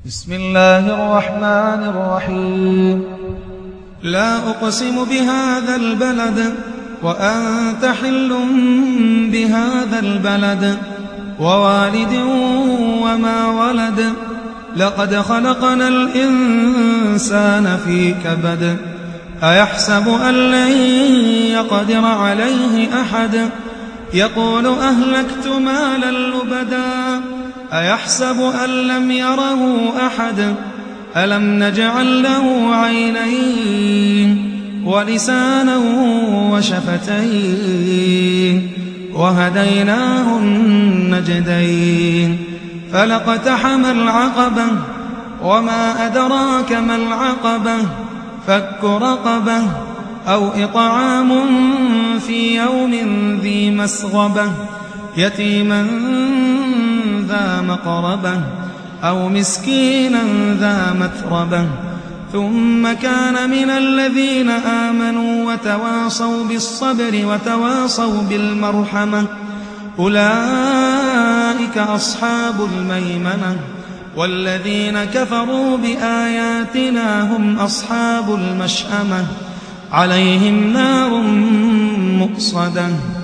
بسم الله الرحمن الرحيم. لا أقسم بهذا البلد وأنت حل بهذا البلد ووالد وما ولد لقد خلقنا الإنسان في كبد أيحسب أن لن يقدر عليه أحد يقول أهلكت مالا لبدا أيحسب أن لم يره أحد ألم نجعل له عينين ولسانا وشفتين وهديناه النجدين فلاقتحم العقبة وما أدراك ما العقبة فك رقبة أو إطعام في يوم ذي مسغبة يتيما ذا مقربة أو مسكينا ذا متربة ثم كان من الذين آمنوا وتواصوا بالصبر وتواصوا بالمرحمة أولئك أصحاب الميمنة والذين كفروا بآياتنا هم أصحاب المشأمة عليهم نار مؤصدة